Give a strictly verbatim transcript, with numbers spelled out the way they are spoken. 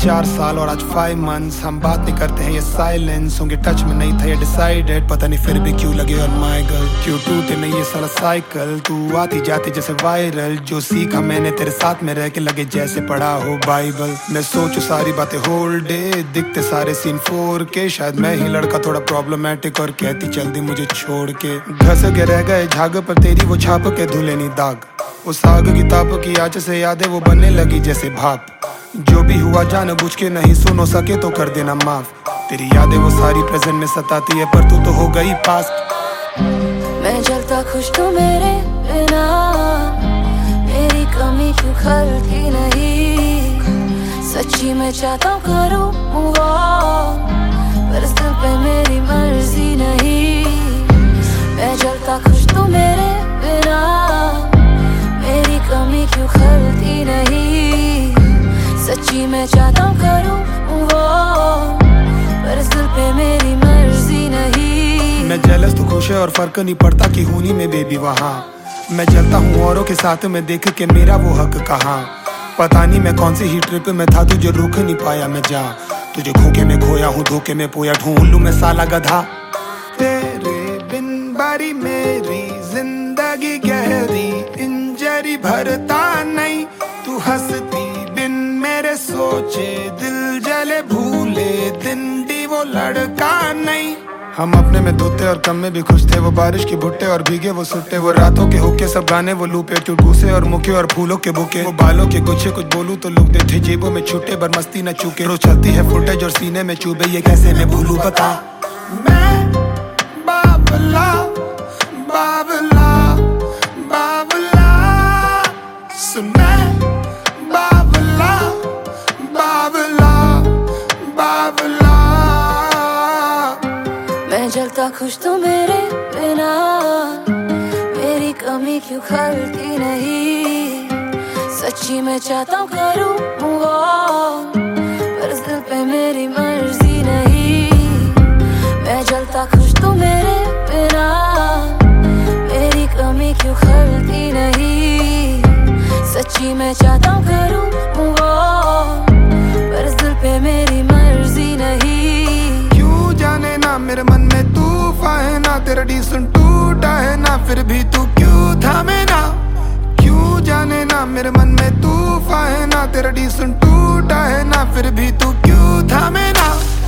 चार साल और आज फाइव मंथ्स हम बात नहीं करते हैं, ये साइलेंस। होंगे टच में नहीं था ये डिसाइडेड, पता नहीं फिर भी क्यों लगे और माय गर्ल क्यों टूटे नहीं ये सारा साइकिल। तू आती जाती जैसे वायरल, जो सीखा मैंने तेरे साथ में रह के लगे जैसे पढ़ा हो बाइबल। मैं सोचू सारी बातें होल डे, दिखते सारे सीन फोर के, शायद मैं ही लड़का थोड़ा प्रॉब्लमेटिक और कहती चल दी मुझे छोड़ के। घस के रह गए झाग पर तेरी वो छाप के धुले नहीं दाग, उस आग की ताप की आंच से यादें वो बनने लगी जैसे भाप। जो भी हुआ जान बुझ के नहीं सुनो सके तो कर देना माफ, तेरी यादें वो सारी प्रेजेंट में सताती है पर तू तो हो गई पास्ट। मैं जलता खुश तो मेरे बिना, मेरी कमी क्यों खलती नहीं। सच्ची मैं चाहता हूँ करूँ मूव ऑन, पर इस दिल पे मेरी मर्जी नहीं। मैं जलता खुश तो मेरे बिना, मेरी कमी क्यों खलती नहीं। सच्ची मैं चाहता हूँ करूँ मूव ऑन, पर इस दिल पे मेरी मर्जी नहीं। मैं जेलस तू खुश है और फर्क नहीं पड़ता कि हूं नहीं मैं बेबी वहाँ। मैं जलता हूँ औरों के साथ में देख के मेरा वो हक कहाँ। पता नहीं मैं कौन सी ही ट्रिप में था तुझे रुक नहीं पाया मैं जा। तुझे खोके में खोया हूँ धोखे में पोया ढूंढ लूं मैं साला गधा। तेरे बिन बारी मेरी जिंदगी गहरी, इंजरी भरता नहीं तू हंसती बिन मेरे सोचे दिल जले भूले दिन दी वो लड़का नहीं। हम अपने में धोते और कम में भी खुश थे, वो बारिश की भुट्टे और भीगे वो सुट्टे, वो रातों के हुक्के सब गाने वो लूपे, क्यों भूसे और मुखे और फूलों के बुके, वो बालों के गुच्छे कुछ बोलूं तो लुक देते जेबों में छुट्टे पर मस्ती न चूके। रोज चलती है फुटेज और सीने में चुभे, ये कैसे मैं भूलूं बता। मैं बाबला बाबला बाबला सुन, मैं बाबला बाबला बाबला। मैं जलता खुश तो मेरे बिना, मेरी कमी क्यों खलती नहीं। सच्ची मैं चाहता हूँ करूँ मूव ऑन, पर इस दिल पे मेरी मर्जी नहीं। मैं जलता खुश तो मेरे बिना, मेरी कमी क्यों खलती नहीं। सच्ची मैं चाहता हूँ करूँ मूव ऑन, पर इस दिल पे मेरी मर्जी नहीं। क्यों जाने ना मेरे मन में तूफान है ना, तेरा डिसीजन टूटा है ना, फिर भी तू क्यों थामे ना। क्यों जाने ना मेरे मन में तूफान है ना, तेरा डिसीजन टूटा है ना, फिर भी तू क्यों थामे ना।